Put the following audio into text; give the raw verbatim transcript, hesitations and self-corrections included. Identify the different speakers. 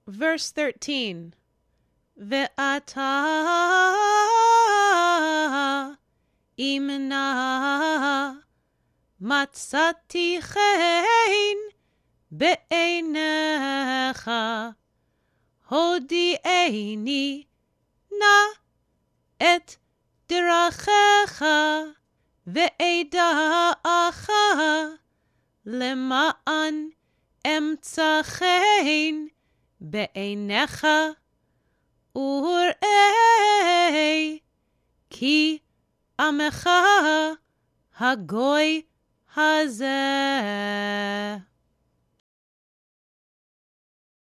Speaker 1: Verse thirteen. Ve'ata imna matzati chen be'einecha hodi'eni na et derachecha ve'eda'acha lema'an emtza chen be'einecha ur'ei ki amecha hagoy hazeh.